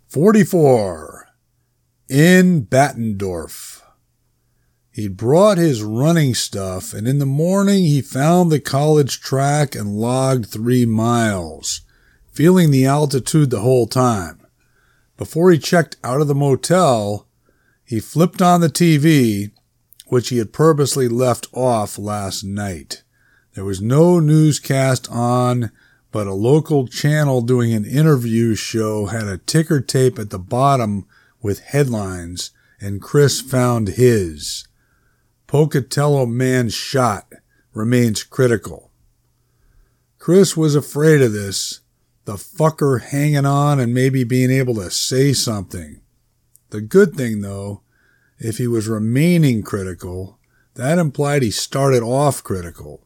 44. In Battendorf. He brought his running stuff, and in the morning he found the college track and logged 3 miles, feeling the altitude the whole time. Before he checked out of the motel, he flipped on the TV, which he had purposely left off last night. There was no newscast on, but a local channel doing an interview show had a ticker tape at the bottom with headlines, and Chris found his. Pocatello man shot, remains critical. Chris was afraid of this, the fucker hanging on and maybe being able to say something. The good thing, though, if he was remaining critical, that implied he started off critical.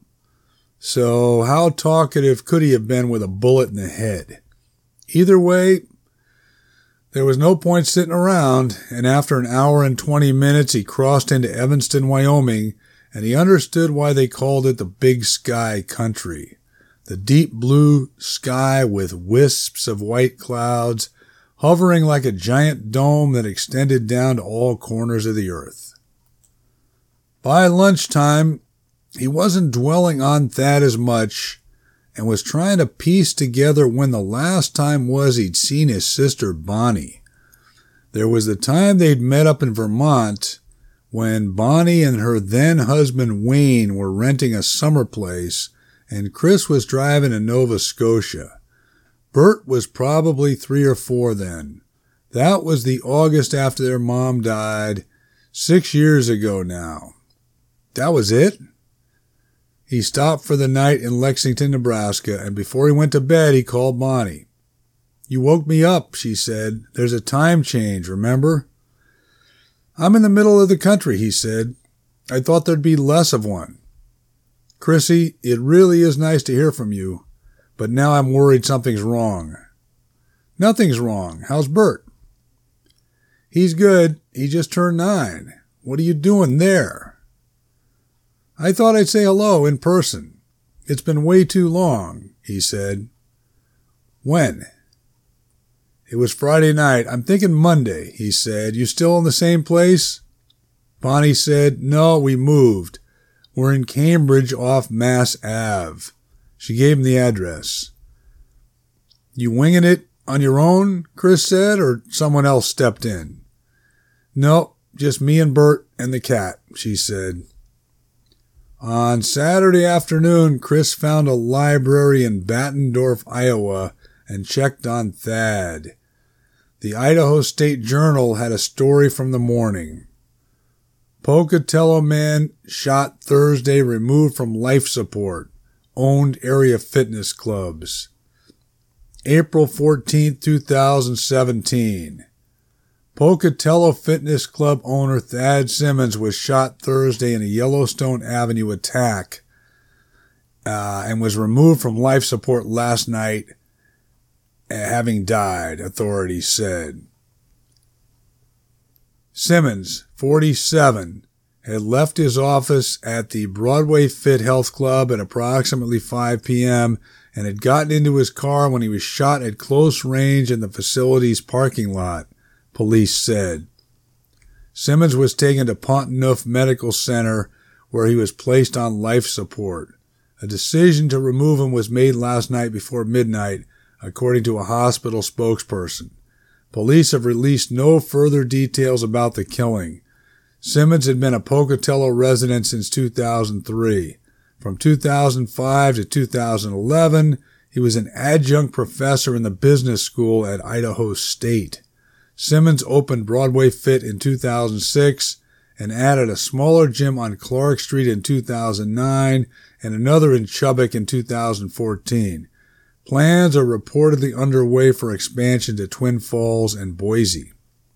So how talkative could he have been with a bullet in the head? Either way, there was no point sitting around, and after an hour and 20 minutes he crossed into Evanston, Wyoming, and he understood why they called it the Big Sky Country. The deep blue sky with wisps of white clouds hovering like a giant dome that extended down to all corners of the earth. By lunchtime, he wasn't dwelling on Thad as much and was trying to piece together when the last time was he'd seen his sister Bonnie. There was the time they'd met up in Vermont when Bonnie and her then-husband Wayne were renting a summer place and Chris was driving to Nova Scotia. Bert was probably 3 or 4 then. That was the August after their mom died, 6 years ago now. That was it? He stopped for the night in Lexington, Nebraska, and before he went to bed, he called Bonnie. "You woke me up," she said. "There's a time change, remember?" "I'm in the middle of the country," he said. "I thought there'd be less of one." "Chrissy, it really is nice to hear from you, but now I'm worried something's wrong." "Nothing's wrong. How's Bert?" "He's good. He just turned 9. What are you doing there?" "I thought I'd say hello in person. It's been way too long," he said. "When?" "It was Friday night. I'm thinking Monday," he said. "You still in the same place?" Bonnie said, "No, we moved. We're in Cambridge off Mass Ave." She gave him the address. "You winging it on your own?" Chris said, "or someone else stepped in?" "No, just me and Bert and the cat," she said. On Saturday afternoon, Chris found a library in Battendorf, Iowa, and checked on Thad. The Idaho State Journal had a story from the morning. Pocatello man shot Thursday, removed from life support. Owned area fitness clubs. April 14, 2017. Pocatello Fitness Club owner Thad Simmons was shot Thursday in a Yellowstone Avenue attack and was removed from life support last night, having died, authorities said. Simmons, 47, had left his office at the Broadway Fit Health Club at approximately 5 p.m. and had gotten into his car when he was shot at close range in the facility's parking lot, police said. Simmons was taken to Pont-Neuf Medical Center, where he was placed on life support. A decision to remove him was made last night before midnight, according to a hospital spokesperson. Police have released no further details about the killing. Simmons had been a Pocatello resident since 2003. From 2005 to 2011, he was an adjunct professor in the business school at Idaho State. Simmons opened Broadway Fit in 2006 and added a smaller gym on Clark Street in 2009 and another in Chubbuck in 2014. Plans are reportedly underway for expansion to Twin Falls and Boise.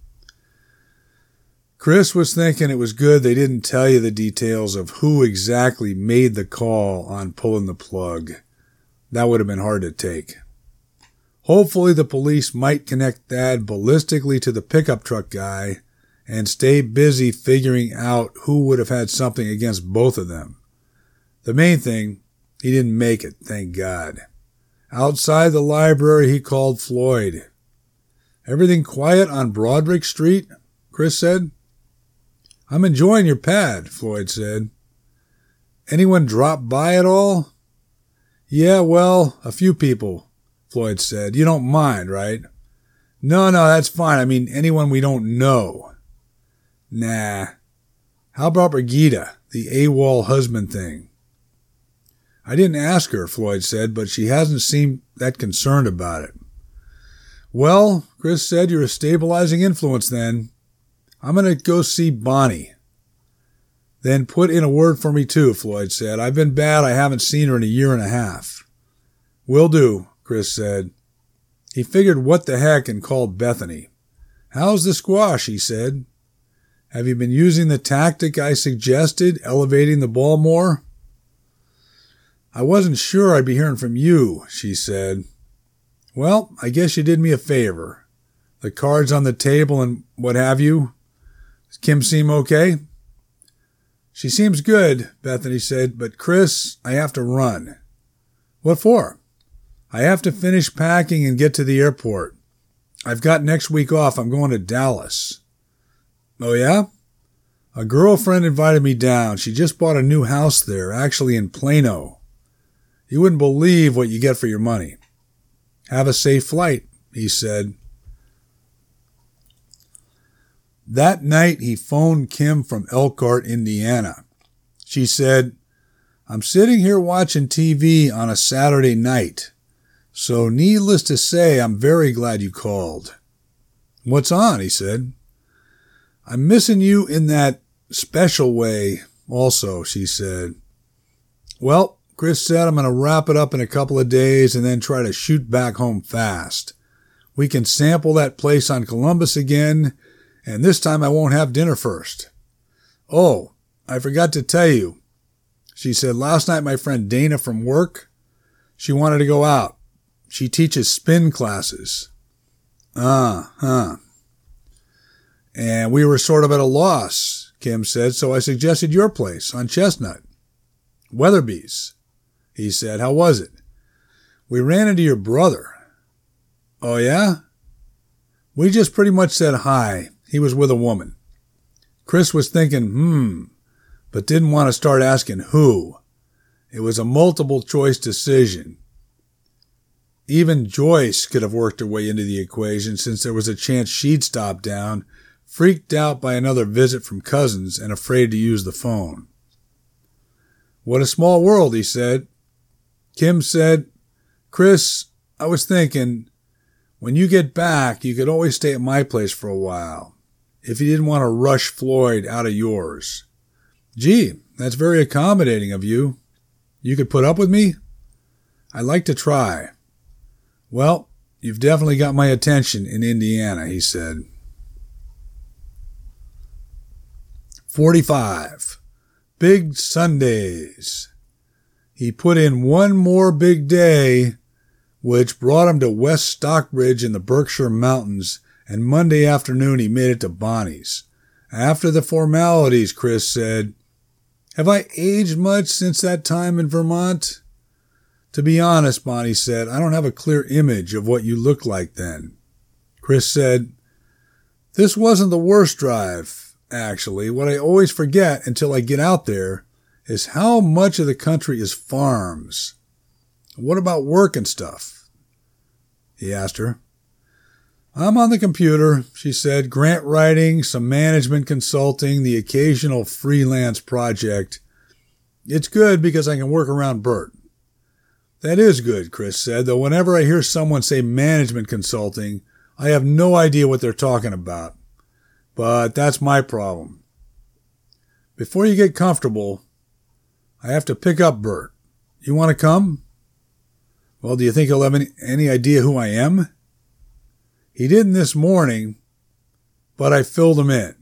Chris was thinking it was good they didn't tell you the details of who exactly made the call on pulling the plug. That would have been hard to take. Hopefully the police might connect Thad ballistically to the pickup truck guy and stay busy figuring out who would have had something against both of them. The main thing, he didn't make it, thank God. Outside the library, he called Floyd. Everything quiet on Broderick Street? Chris said. I'm enjoying your pad, Floyd said. Anyone drop by at all? Yeah, well, a few people, Floyd said. You don't mind, right? No, that's fine. I mean, anyone we don't know. Nah. How about Brigida, the AWOL husband thing? I didn't ask her, Floyd said, but she hasn't seemed that concerned about it. Well, Chris said, you're a stabilizing influence then. I'm going to go see Bonnie. Then put in a word for me too, Floyd said. I've been bad. I haven't seen her in a year and a half. Will do, Chris said. He figured what the heck and called Bethany. How's the squash, he said. Have you been using the tactic I suggested, elevating the ball more? I wasn't sure I'd be hearing from you, she said. Well, I guess you did me a favor. The cards on the table and what have you. Does Kim seem okay? She seems good, Bethany said, but Chris, I have to run. What for? I have to finish packing and get to the airport. I've got next week off. I'm going to Dallas. Oh, yeah? A girlfriend invited me down. She just bought a new house there, actually in Plano. You wouldn't believe what you get for your money. Have a safe flight, he said. That night, he phoned Kim from Elkhart, Indiana. She said, I'm sitting here watching TV on a Saturday night. So needless to say, I'm very glad you called. What's on? He said. I'm missing you in that special way also, she said. Well, Chris said, I'm going to wrap it up in a couple of days and then try to shoot back home fast. We can sample that place on Columbus again, and this time I won't have dinner first. Oh, I forgot to tell you. She said, last night my friend Dana from work, she wanted to go out. She teaches spin classes. And we were sort of at a loss, Kim said, so I suggested your place on Chestnut. Weatherby's, he said. How was it? We ran into your brother. Oh, yeah? We just pretty much said hi. He was with a woman. Chris was thinking, but didn't want to start asking who. It was a multiple choice decision. Even Joyce could have worked her way into the equation since there was a chance she'd stop down, freaked out by another visit from cousins and afraid to use the phone. What a small world, he said. Kim said, Chris, I was thinking, when you get back, you could always stay at my place for a while, if you didn't want to rush Floyd out of yours. Gee, that's very accommodating of you. You could put up with me? I'd like to try. Well, you've definitely got my attention in Indiana, he said. 45. Big Sundays. He put in one more big day, which brought him to West Stockbridge in the Berkshire Mountains, and Monday afternoon he made it to Bonnie's. After the formalities, Chris said, Have I aged much since that time in Vermont? To be honest, Bonnie said, I don't have a clear image of what you looked like then. Chris said, This wasn't the worst drive, actually. What I always forget until I get out there is how much of the country is farms. What about work and stuff? He asked her. I'm on the computer, she said, grant writing, some management consulting, the occasional freelance project. It's good because I can work around Bert. That is good, Chris said, though whenever I hear someone say management consulting, I have no idea what they're talking about. But that's my problem. Before you get comfortable, I have to pick up Bert. You want to come? Well, do you think he'll have any idea who I am? He didn't this morning, but I filled him in.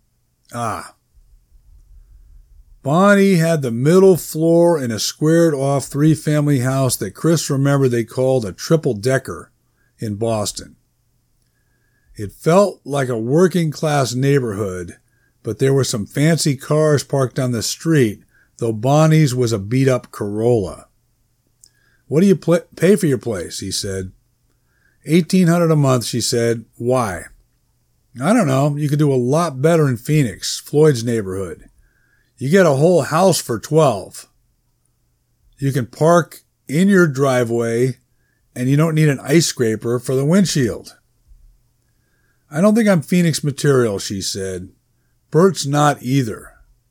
Bonnie had the middle floor in a squared-off three-family house that Chris remembered they called a triple-decker in Boston. It felt like a working-class neighborhood, but there were some fancy cars parked on the street, though Bonnie's was a beat-up Corolla. What do you pay for your place? He said. $1,800 a month, she said. Why? I don't know. You could do a lot better in Phoenix, Floyd's neighborhood. You get a whole house for $12. You can park in your driveway, and you don't need an ice scraper for the windshield. I don't think I'm Phoenix material, she said. Bert's not either.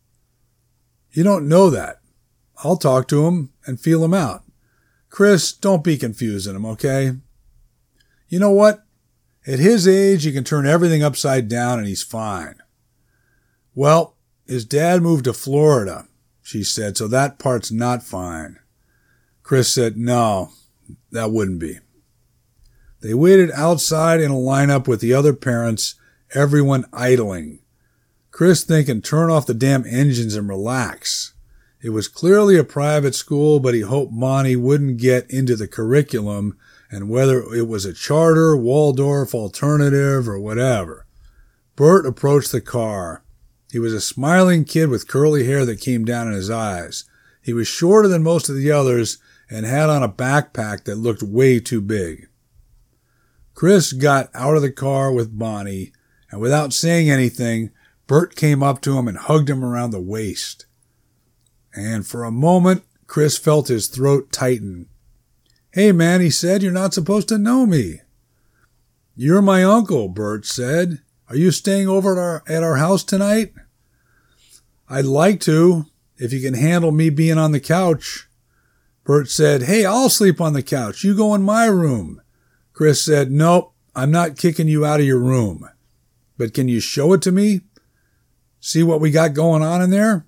You don't know that. I'll talk to him and feel him out. Chris, don't be confusing him, okay? You know what? At his age, he can turn everything upside down and he's fine. Well, his dad moved to Florida, she said, so that part's not fine. Chris said, no, that wouldn't be. They waited outside in a lineup with the other parents, everyone idling. Chris thinking, turn off the damn engines and relax. It was clearly a private school, but he hoped Bonnie wouldn't get into the curriculum and whether it was a charter, Waldorf, alternative, or whatever. Bert approached the car. He was a smiling kid with curly hair that came down in his eyes. He was shorter than most of the others and had on a backpack that looked way too big. Chris got out of the car with Bonnie, and without saying anything, Bert came up to him and hugged him around the waist. And for a moment, Chris felt his throat tighten. Hey, man, he said, you're not supposed to know me. You're my uncle, Bert said. Are you staying over at our house tonight? I'd like to, if you can handle me being on the couch. Bert said, hey, I'll sleep on the couch. You go in my room. Chris said, nope, I'm not kicking you out of your room. But can you show it to me? See what we got going on in there?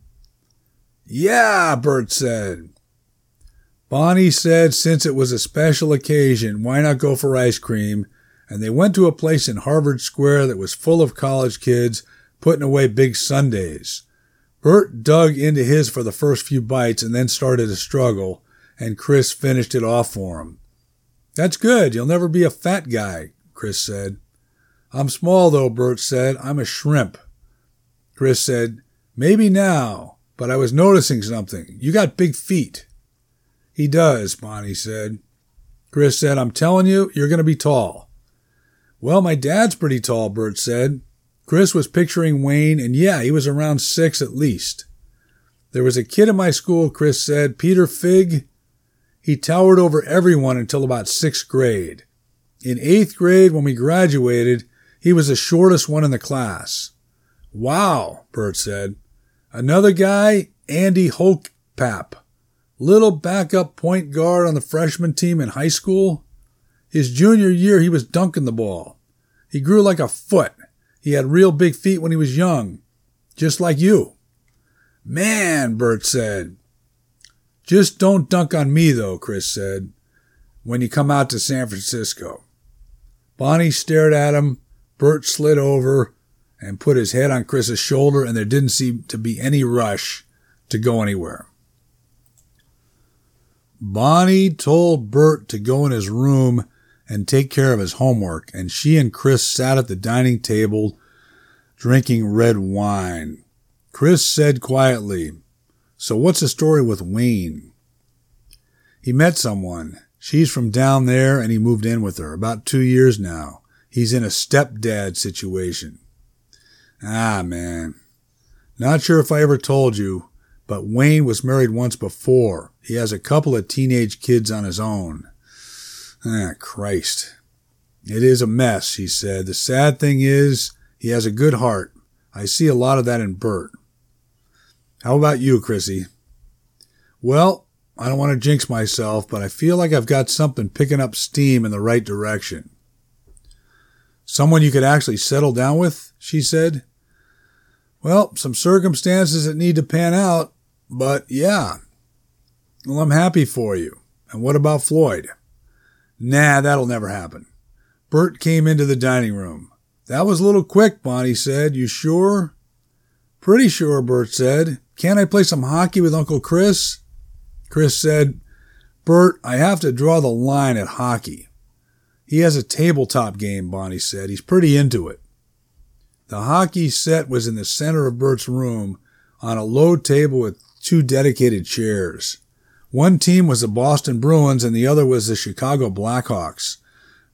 Yeah, Bert said. Bonnie said since it was a special occasion, why not go for ice cream? And they went to a place in Harvard Square that was full of college kids putting away big sundaes. Bert dug into his for the first few bites and then started to struggle, and Chris finished it off for him. That's good. You'll never be a fat guy, Chris said. I'm small, though, Bert said. I'm a shrimp. Chris said, maybe now, but I was noticing something. You got big feet. He does, Bonnie said. Chris said, I'm telling you, you're going to be tall. Well, my dad's pretty tall, Bert said. Chris was picturing Wayne, and yeah, he was around 6 at least. There was a kid in my school, Chris said, Peter Figg. He towered over everyone until about 6th grade. In 8th grade, when we graduated, he was the shortest one in the class. Wow, Bert said. Another guy, Andy Holkpap. Little backup point guard on the freshman team in high school. His junior year, he was dunking the ball. He grew like a foot. He had real big feet when he was young. Just like you. Man, Bert said. Just don't dunk on me, though, Chris said, when you come out to San Francisco. Bonnie stared at him. Bert slid over and put his head on Chris's shoulder, and there didn't seem to be any rush to go anywhere. Bonnie told Bert to go in his room and take care of his homework, and she and Chris sat at the dining table drinking red wine. Chris said quietly, so what's the story with Wayne? He met someone. She's from down there, and he moved in with her. About 2 years now. He's in a stepdad situation. Ah, man. Not sure if I ever told you, but Wayne was married once before. He has a couple of teenage kids on his own. Ah, Christ. It is a mess, she said. The sad thing is, he has a good heart. I see a lot of that in Bert. How about you, Chrissy? Well, I don't want to jinx myself, but I feel like I've got something picking up steam in the right direction. Someone you could actually settle down with, she said. Well, some circumstances that need to pan out, but yeah. Well, I'm happy for you. And what about Floyd? Nah, that'll never happen. Bert came into the dining room. That was a little quick, Bonnie said. You sure? Pretty sure, Bert said. Can't I play some hockey with Uncle Chris? Chris said, Bert, I have to draw the line at hockey. He has a tabletop game, Bonnie said. He's pretty into it. The hockey set was in the center of Bert's room on a low table with 2 dedicated chairs. One team was the Boston Bruins and the other was the Chicago Blackhawks.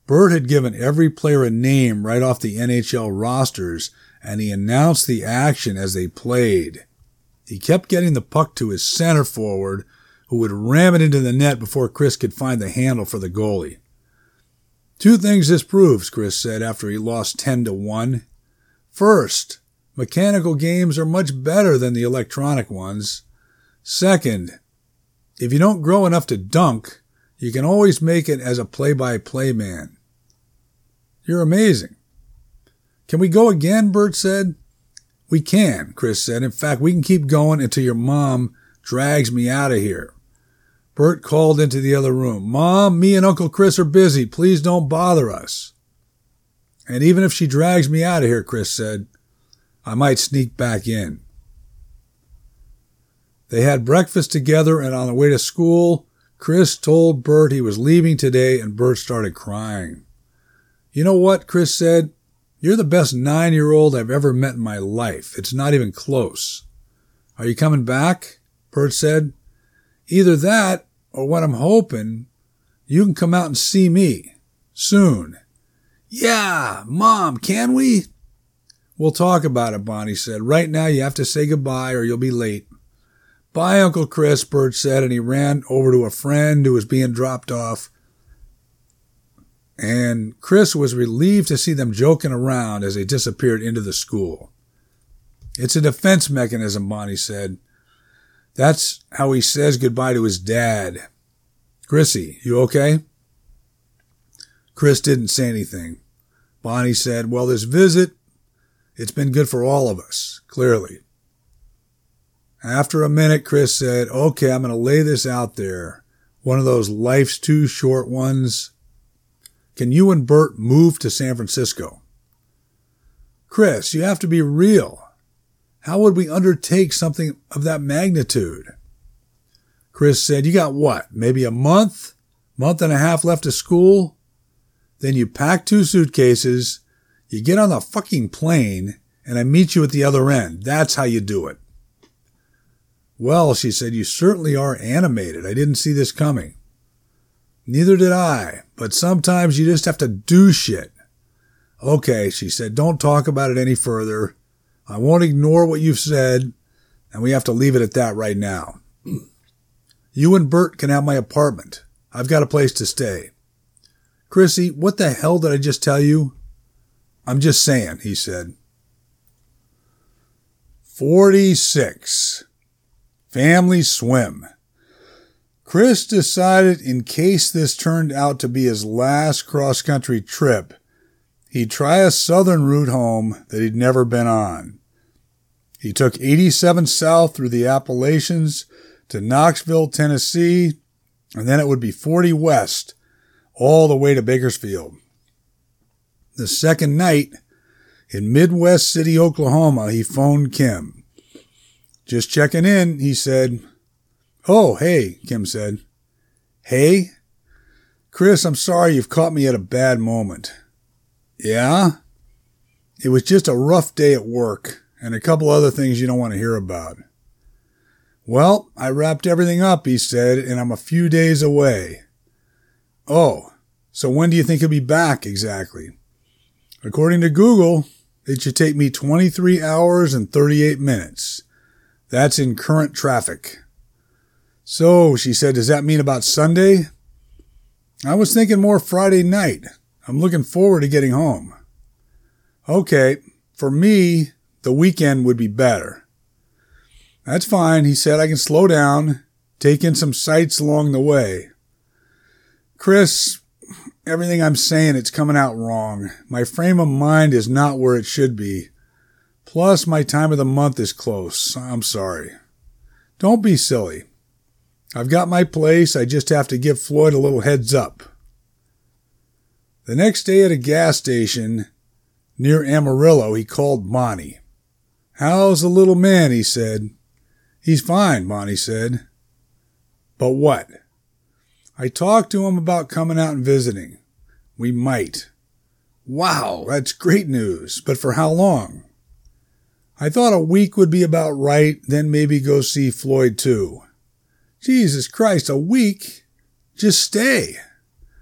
Bert had given every player a name right off the NHL rosters, and he announced the action as they played. He kept getting the puck to his center forward, who would ram it into the net before Chris could find the handle for the goalie. Two things this proves, Chris said after he lost 10-1. First, mechanical games are much better than the electronic ones. Second, if you don't grow enough to dunk, you can always make it as a play-by-play man. You're amazing. Can we go again, Bert said. We can, Chris said. In fact, we can keep going until your mom drags me out of here. Bert called into the other room. Mom, me and Uncle Chris are busy. Please don't bother us. And even if she drags me out of here, Chris said, I might sneak back in. They had breakfast together, and on the way to school, Chris told Bert he was leaving today, and Bert started crying. You know what, Chris said? You're the best 9-year-old I've ever met in my life. It's not even close. Are you coming back? Bert said. Either that, or what I'm hoping, you can come out and see me. Soon. Yeah, Mom, can we? We'll talk about it, Bonnie said. Right now you have to say goodbye or you'll be late. Bye, Uncle Chris, Bert said, and he ran over to a friend who was being dropped off. And Chris was relieved to see them joking around as they disappeared into the school. It's a defense mechanism, Bonnie said. That's how he says goodbye to his dad. Chrissy, you okay? Chris didn't say anything. Bonnie said, well, this visit, it's been good for all of us, clearly. After a minute, Chris said, okay, I'm going to lay this out there. One of those life's too short ones. Can you and Bert move to San Francisco? Chris, you have to be real. How would we undertake something of that magnitude? Chris said, you got what, maybe a month and a half left of school? Then you pack 2 suitcases, you get on the fucking plane, and I meet you at the other end. That's how you do it. Well, she said, you certainly are animated. I didn't see this coming. Neither did I, but sometimes you just have to do shit. Okay, she said, don't talk about it any further. I won't ignore what you've said, and we have to leave it at that right now. You and Bert can have my apartment. I've got a place to stay. Chrissy, what the hell did I just tell you? I'm just saying, he said. 46. Family swim. Chris decided in case this turned out to be his last cross-country trip, he'd try a southern route home that he'd never been on. He took 87 south through the Appalachians to Knoxville, Tennessee, and then it would be 40 west, all the way to Bakersfield. The second night, in Midwest City, Oklahoma, he phoned Kim. Just checking in, he said. Oh, hey, Kim said. Hey? Chris, I'm sorry you've caught me at a bad moment. Yeah? It was just a rough day at work, and a couple other things you don't want to hear about. Well, I wrapped everything up, he said, and I'm a few days away. Oh, so when do you think you'll be back exactly? According to Google, it should take me 23 hours and 38 minutes. That's in current traffic. So, she said, does that mean about Sunday? I was thinking more Friday night. I'm looking forward to getting home. Okay, for me, the weekend would be better. That's fine, he said. I can slow down, take in some sights along the way. Chris, everything I'm saying, it's coming out wrong. My frame of mind is not where it should be. Plus, my time of the month is close. I'm sorry. Don't be silly. I've got my place. I just have to give Floyd a little heads up. The next day at a gas station near Amarillo, he called Bonnie. How's the little man, he said. He's fine, Bonnie said. But what? I talked to him about coming out and visiting. We might. Wow, that's great news. But for how long? I thought a week would be about right, then maybe go see Floyd too. Jesus Christ, a week? Just stay.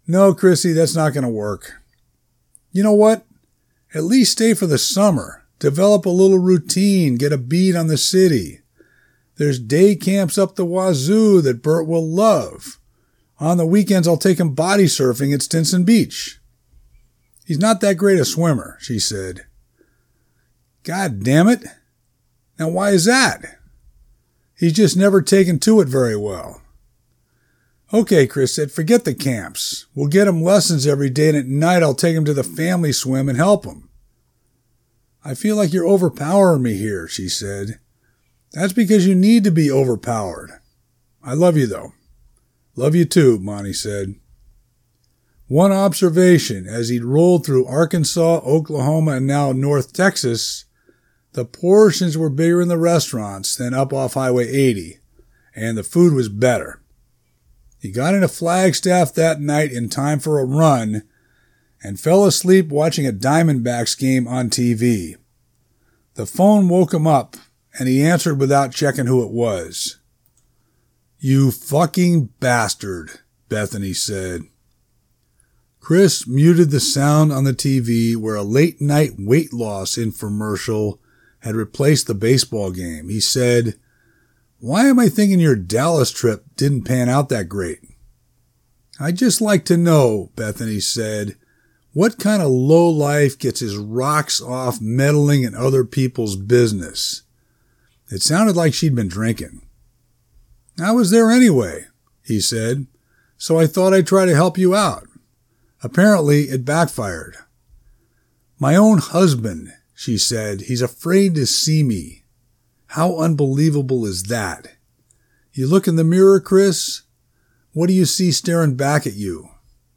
No, Chrissy, that's not going to work. You know what? At least stay for the summer. Develop a little routine. Get a beat on the city. There's day camps up the wazoo that Bert will love. On the weekends, I'll take him body surfing at Stinson Beach. He's not that great a swimmer, she said. God damn it. Now why is that? He's just never taken to it very well. Okay, Chris said, forget the camps. We'll get him lessons every day, and at night I'll take him to the family swim and help him. I feel like you're overpowering me here, she said. That's because you need to be overpowered. I love you, though. Love you too, Monty said. One observation, as he'd rolled through Arkansas, Oklahoma, and now North Texas, the portions were bigger in the restaurants than up off Highway 80, and the food was better. He got into Flagstaff that night in time for a run and fell asleep watching a Diamondbacks game on TV. The phone woke him up, and he answered without checking who it was. You fucking bastard, Bethany said. Chris muted the sound on the TV where a late-night weight loss infomercial had replaced the baseball game. He said, Why am I thinking your Dallas trip didn't pan out that great? I'd just like to know, Bethany said, what kind of lowlife gets his rocks off meddling in other people's business? It sounded like she'd been drinking. I was there anyway, he said, so I thought I'd try to help you out. Apparently, it backfired. My own husband, she said, he's afraid to see me. How unbelievable is that? You look in the mirror, Chris? What do you see staring back at you?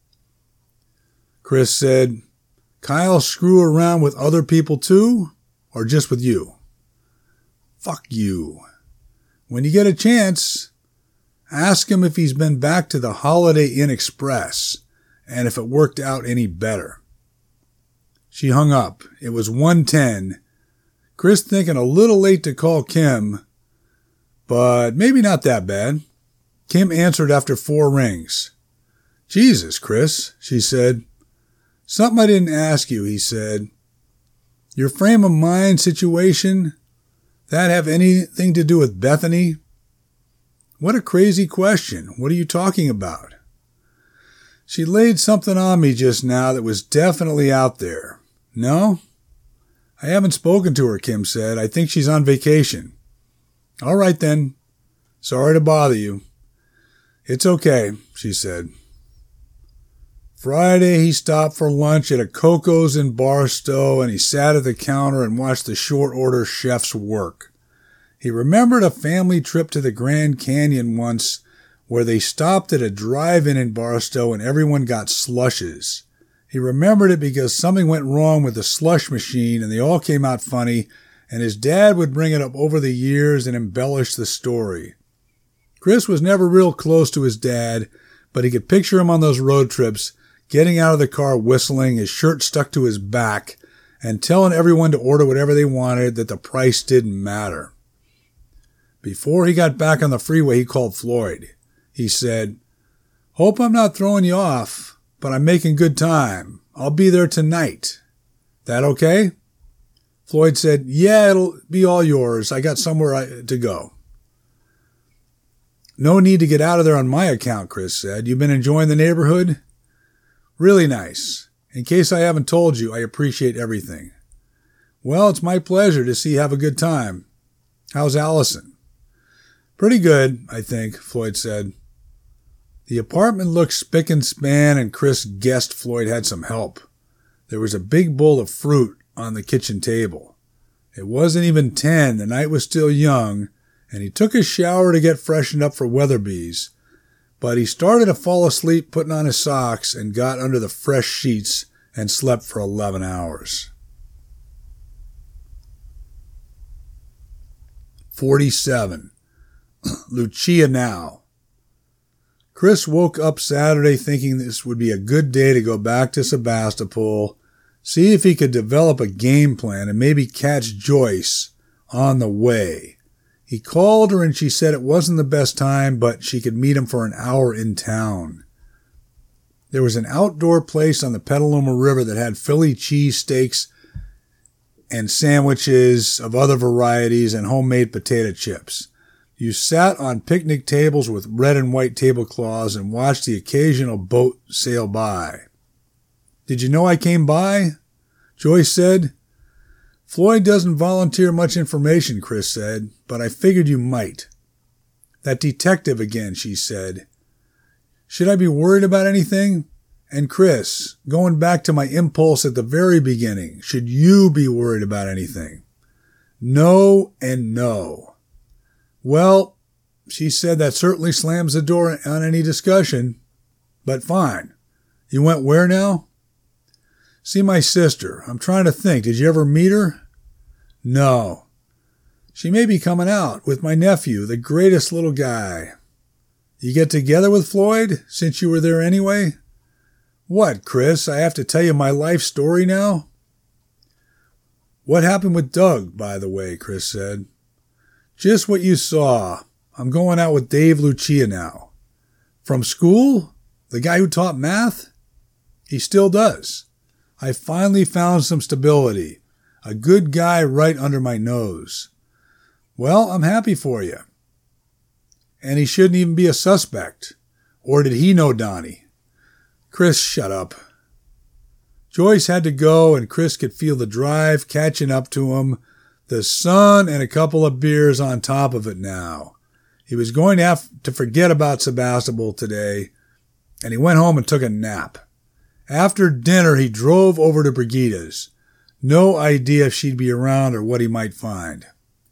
Chris said, Kyle screw around with other people too, or just with you? Fuck you. When you get a chance, ask him if he's been back to the Holiday Inn Express and if it worked out any better. She hung up. It was 1:10. Chris thinking a little late to call Kim, but maybe not that bad. Kim answered after 4 rings. Jesus, Chris, she said. Something I didn't ask you, he said. Your frame of mind situation, that have anything to do with Bethany? What a crazy question. What are you talking about? She laid something on me just now that was definitely out there. No? I haven't spoken to her, Kim said. I think she's on vacation. All right then. Sorry to bother you. It's okay, she said. Friday, he stopped for lunch at a Coco's in Barstow, and he sat at the counter and watched the short-order chefs work. He remembered a family trip to the Grand Canyon once where they stopped at a drive-in in Barstow and everyone got slushes. He remembered it because something went wrong with the slush machine and they all came out funny, and his dad would bring it up over the years and embellish the story. Chris was never real close to his dad, but he could picture him on those road trips, getting out of the car whistling, his shirt stuck to his back, and telling everyone to order whatever they wanted, that the price didn't matter. Before he got back on the freeway, he called Floyd. He said, Hope I'm not throwing you off, but I'm making good time. I'll be there tonight. That okay? Floyd said, Yeah, it'll be all yours. I got somewhere to go. No need to get out of there on my account, Chris said. You've been enjoying the neighborhood? Really nice. In case I haven't told you, I appreciate everything. Well, it's my pleasure to see you have a good time. How's Allison? Pretty good, I think, Floyd said. The apartment looked spick and span, and Chris guessed Floyd had some help. There was a big bowl of fruit on the kitchen table. It wasn't even 10, the night was still young, and he took a shower to get freshened up for Weatherby's. But he started to fall asleep putting on his socks and got under the fresh sheets and slept for 11 hours. 47. Lucia now. Chris woke up Saturday thinking this would be a good day to go back to Sebastopol, see if he could develop a game plan and maybe catch Joyce on the way. He called her and she said it wasn't the best time, but she could meet him for an hour in town. There was an outdoor place on the Petaluma River that had Philly cheesesteaks and sandwiches of other varieties and homemade potato chips. You sat on picnic tables with red and white tablecloths and watched the occasional boat sail by. Did you know I came by? Joyce said. Floyd doesn't volunteer much information, Chris said, but I figured you might. That detective again, she said. Should I be worried about anything? And Chris, going back to my impulse at the very beginning, should you be worried about anything? No and no. Well, she said that certainly slams the door on any discussion. But fine. You went where now? See my sister. I'm trying to think. Did you ever meet her? No. She may be coming out with my nephew, the greatest little guy. You get together with Floyd, since you were there anyway? What, Chris? I have to tell you my life story now? What happened with Doug, by the way, Chris said. Just what you saw. I'm going out with Dave Lucia now. From school? The guy who taught math? He still does. I finally found some stability. A good guy right under my nose. Well, I'm happy for you. And he shouldn't even be a suspect. Or did he know Donnie? Chris, shut up. Joyce had to go, and Chris could feel the drive catching up to him, the sun and a couple of beers on top of it now. He was going to have to forget about Sebastopol today, and he went home and took a nap. After dinner, he drove over to Brigida's. No idea if she'd be around or what he might find.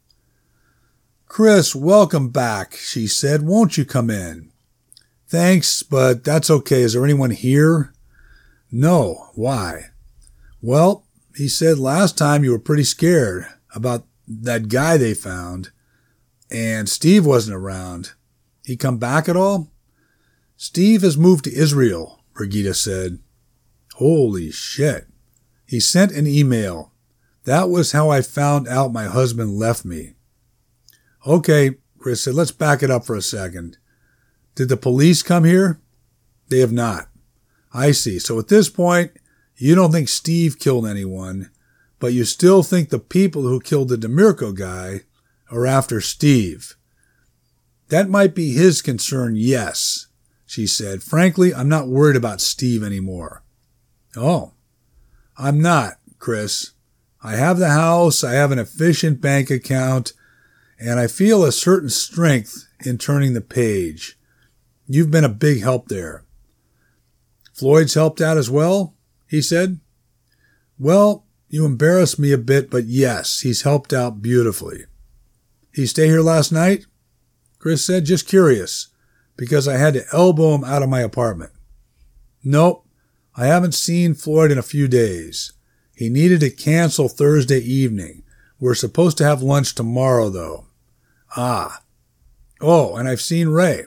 Chris, welcome back, she said. Won't you come in? Thanks, but that's okay. Is there anyone here? No. Why? Well, he said last time you were pretty scared about that guy they found, and Steve wasn't around. He come back at all? Steve has moved to Israel, Brigida said. Holy shit. He sent an email. That was how I found out my husband left me. Okay, Chris said, let's back it up for a second. Did the police come here? They have not. I see. So at this point, you don't think Steve killed anyone, but you still think the people who killed the Demirko guy are after Steve. That might be his concern, yes, she said. Frankly, I'm not worried about Steve anymore. Oh, I'm not, Chris. I have the house, I have an efficient bank account, and I feel a certain strength in turning the page. You've been a big help there. Floyd's helped out as well, he said. Well, you embarrass me a bit, but yes, he's helped out beautifully. He stay here last night? Chris said, just curious, because I had to elbow him out of my apartment. Nope, I haven't seen Floyd in a few days. He needed to cancel Thursday evening. We're supposed to have lunch tomorrow, though. Ah. Oh, and I've seen Ray.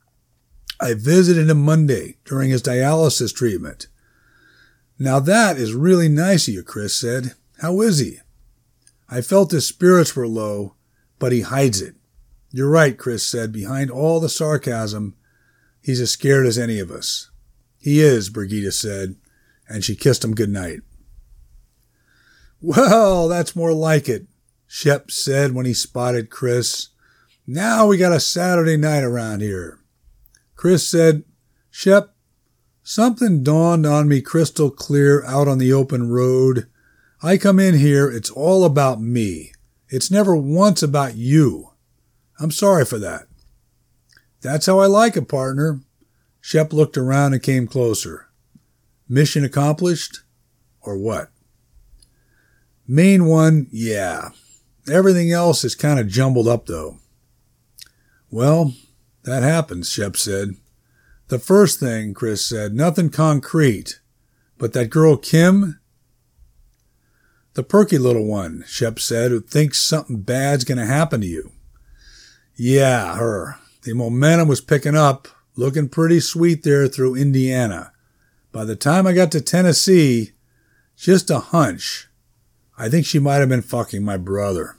I visited him Monday during his dialysis treatment. Now that is really nice of you, Chris said. How is he? I felt his spirits were low, but he hides it. You're right, Chris said. Behind all the sarcasm, he's as scared as any of us. He is, Brigida said, and she kissed him goodnight. Well, that's more like it, Shep said when he spotted Chris. Now we got a Saturday night around here. Chris said, Shep, something dawned on me crystal clear out on the open road. I come in here, it's all about me. It's never once about you. I'm sorry for that. That's how I like it, partner. Shep looked around and came closer. Mission accomplished? Or what? Main one, yeah. Everything else is kind of jumbled up, though. Well, that happens, Shep said. The first thing, Chris said, nothing concrete. But that girl Kim? The perky little one, Shep said, who thinks something bad's going to happen to you. Yeah, her. The momentum was picking up, looking pretty sweet there through Indiana. By the time I got to Tennessee, just a hunch. I think she might have been fucking my brother.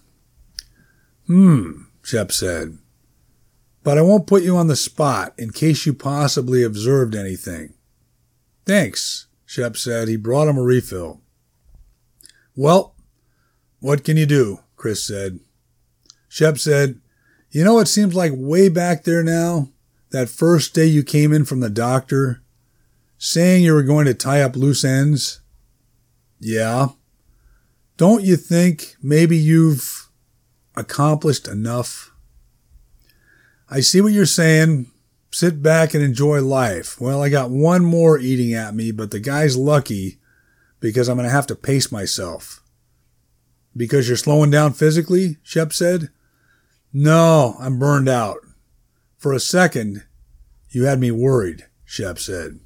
Shep said. But I won't put you on the spot in case you possibly observed anything. Thanks, Shep said. He brought him a refill. Well, what can you do? Chris said. Shep said, you know, it seems like way back there now, that first day you came in from the doctor, saying you were going to tie up loose ends. Yeah. Don't you think maybe you've accomplished enough? I see what you're saying. Sit back and enjoy life. Well, I got one more eating at me, but the guy's lucky because I'm going to have to pace myself. Because you're slowing down physically? Shep said. No, I'm burned out. For a second, you had me worried, Shep said.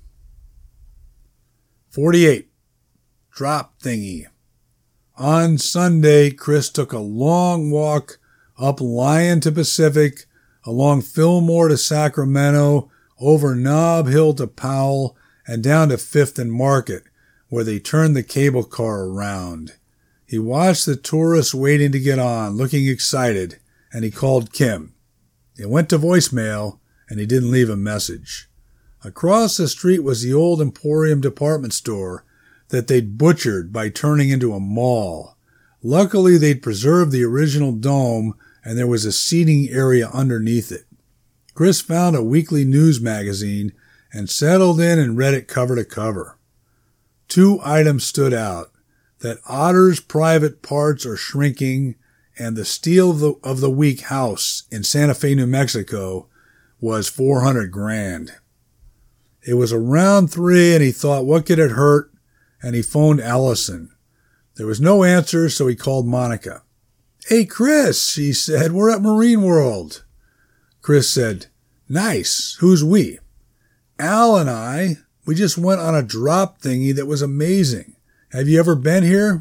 48. Drop thingy. On Sunday, Chris took a long walk up Lyon to Pacific, along Fillmore to Sacramento, over Nob Hill to Powell, and down to 5th and Market, where they turned the cable car around. He watched the tourists waiting to get on, looking excited, and he called Kim. It went to voicemail, and he didn't leave a message. Across the street was the old Emporium department store that they'd butchered by turning into a mall. Luckily, they'd preserved the original dome, and there was a seating area underneath it. Chris found a weekly news magazine and settled in and read it cover to cover. 2 items stood out: that Otter's private parts are shrinking, and the steal of the week house in Santa Fe, New Mexico was $400,000. It was around 3, and he thought, what could it hurt? And he phoned Allison. There was no answer, so he called Monica. Hey, Chris, she said, we're at Marine World. Chris said, nice. Who's we? Al and I. We just went on a drop thingy that was amazing. Have you ever been here?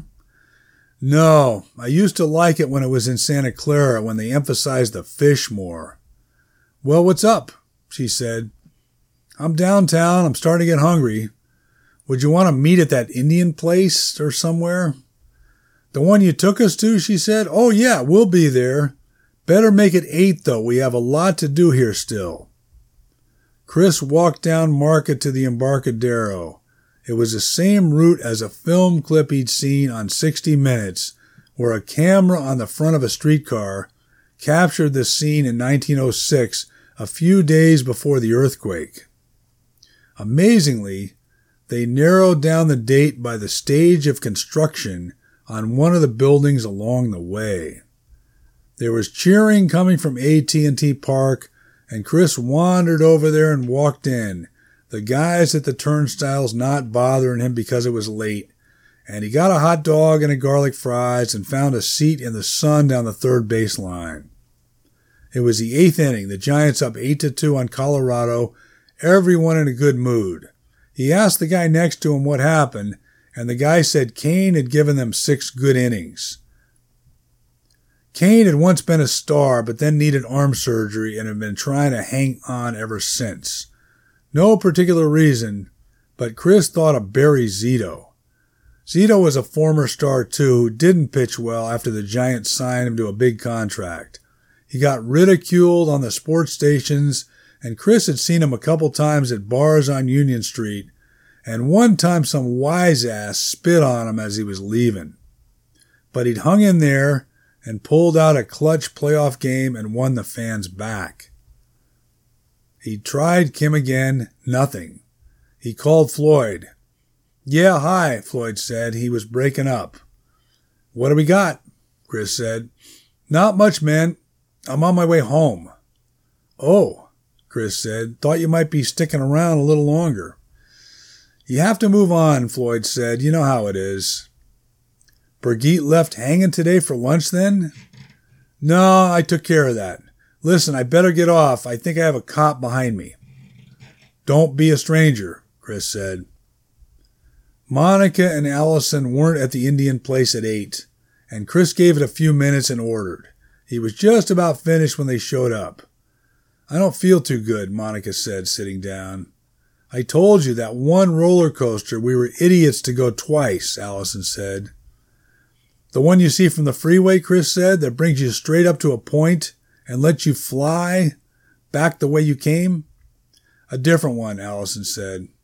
No, I used to like it when it was in Santa Clara, when they emphasized the fish more. Well, what's up? She said. I'm downtown. I'm starting to get hungry. Would you want to meet at that Indian place or somewhere? The one you took us to, she said. Oh, yeah, we'll be there. Better make it 8, though. We have a lot to do here still. Chris walked down Market to the Embarcadero. It was the same route as a film clip he'd seen on 60 Minutes, where a camera on the front of a streetcar captured the scene in 1906, a few days before the earthquake. Amazingly, they narrowed down the date by the stage of construction on one of the buildings along the way. There was cheering coming from AT&T Park, and Chris wandered over there and walked in, the guys at the turnstiles not bothering him because it was late, and he got a hot dog and a garlic fries and found a seat in the sun down the third baseline. It was the 8th inning, the Giants up 8-2 on Colorado, everyone in a good mood. He asked the guy next to him what happened, and the guy said Kane had given them 6 good innings. Kane had once been a star, but then needed arm surgery and had been trying to hang on ever since. No particular reason, but Chris thought of Barry Zito. Zito was a former star, too, who didn't pitch well after the Giants signed him to a big contract. He got ridiculed on the sports stations, and Chris had seen him a couple times at bars on Union Street, and one time some wise ass spit on him as he was leaving. But he'd hung in there and pulled out a clutch playoff game and won the fans back. He tried Kim again, nothing. He called Floyd. Yeah, hi, Floyd said. He was breaking up. What do we got? Chris said. Not much, man. I'm on my way home. Oh, Chris said. Thought you might be sticking around a little longer. You have to move on, Floyd said. You know how it is. Birgit left hanging today for lunch then? No, I took care of that. Listen, I better get off. I think I have a cop behind me. Don't be a stranger, Chris said. Monica and Allison weren't at the Indian place at 8, and Chris gave it a few minutes and ordered. He was just about finished when they showed up. I don't feel too good, Monica said, sitting down. I told you that one roller coaster, we were idiots to go twice, Allison said. The one you see from the freeway, Chris said, that brings you straight up to a point and lets you fly back the way you came? A different one, Allison said.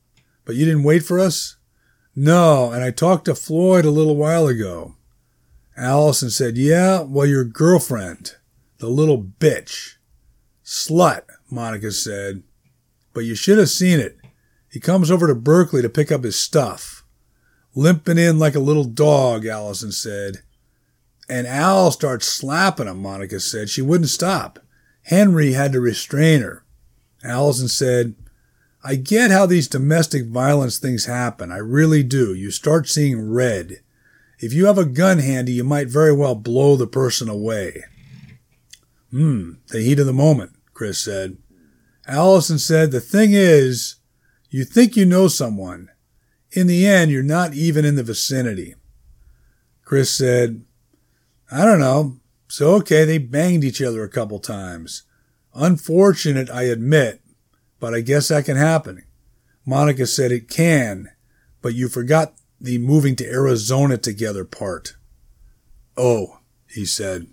But you didn't wait for us? No, and I talked to Floyd a little while ago. Allison said, yeah, well, your girlfriend, the little bitch. Slut, Monica said. But you should have seen it. He comes over to Berkeley to pick up his stuff. Limping in like a little dog, Allison said. And Al starts slapping him, Monica said. She wouldn't stop. Henry had to restrain her. Allison said, I get how these domestic violence things happen. I really do. You start seeing red. If you have a gun handy, you might very well blow the person away. The heat of the moment, Chris said. Allison said, the thing is, you think you know someone. In the end, you're not even in the vicinity. Chris said, I don't know. So, okay, they banged each other a couple times. Unfortunate, I admit, but I guess that can happen. Monica said it can, but you forgot the moving to Arizona together part. Oh, he said.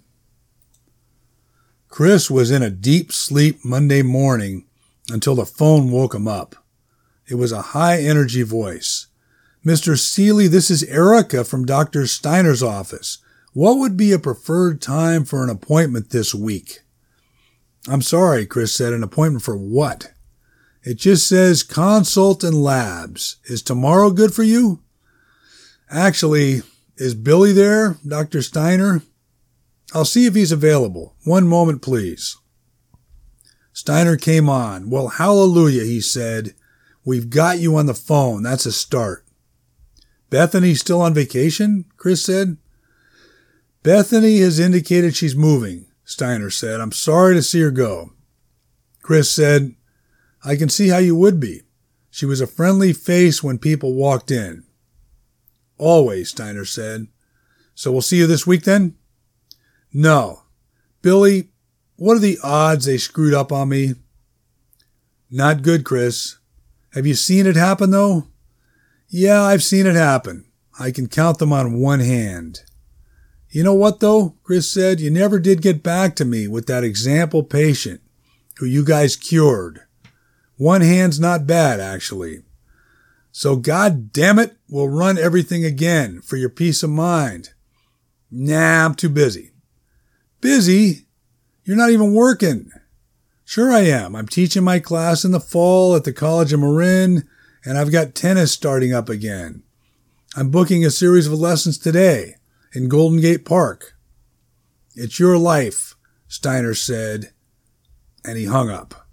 Chris was in a deep sleep Monday morning until the phone woke him up. It was a high-energy voice. Mr. Seeley, this is Erica from Dr. Steiner's office. What would be a preferred time for an appointment this week? I'm sorry, Chris said. An appointment for what? It just says consult and labs. Is tomorrow good for you? Actually, is Billy there, Dr. Steiner? I'll see if he's available. One moment, please. Steiner came on. Well, hallelujah, he said. We've got you on the phone. That's a start. Bethany still on vacation? Chris said. Bethany has indicated she's moving, Steiner said. I'm sorry to see her go. Chris said, I can see how you would be. She was a friendly face when people walked in. Always, Steiner said. So we'll see you this week then? No. Billy, what are the odds they screwed up on me? Not good, Chris. Have you seen it happen, though? Yeah, I've seen it happen. I can count them on one hand. You know what, though? Chris said. You never did get back to me with that example patient who you guys cured. One hand's not bad, actually. So, God damn it, we'll run everything again for your peace of mind. Nah, I'm too busy. Busy? You're not even working. Sure I am. I'm teaching my class in the fall at the College of Marin, and I've got tennis starting up again. I'm booking a series of lessons today in Golden Gate Park. It's your life, Steiner said, and he hung up.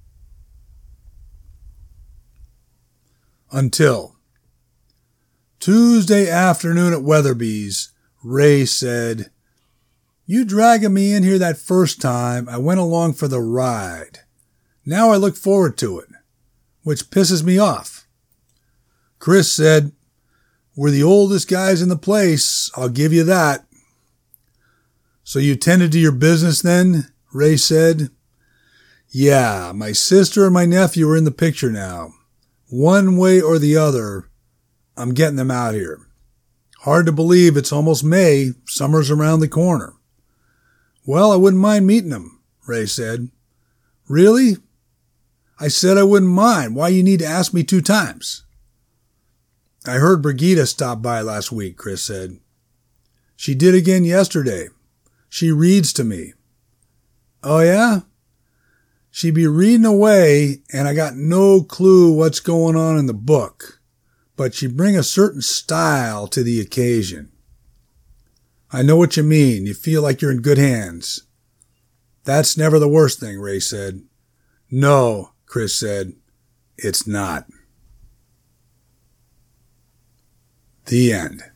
Until Tuesday afternoon at Weatherby's, Ray said, You dragging me in here that first time, I went along for the ride. Now I look forward to it, which pisses me off. Chris said, We're the oldest guys in the place, I'll give you that. So you tended to your business then? Ray said. Yeah, my sister and my nephew are in the picture now. One way or the other, I'm getting them out here. Hard to believe it's almost May, summer's around the corner. Well, I wouldn't mind meeting them, Ray said. Really? I said I wouldn't mind. Why you need to ask me 2 times? I heard Brigida stop by last week, Chris said. She did again yesterday. She reads to me. Oh, yeah? She be reading away, and I got no clue what's going on in the book, but she bring a certain style to the occasion. I know what you mean. You feel like you're in good hands. That's never the worst thing, Ray said. No, Chris said. It's not. The end.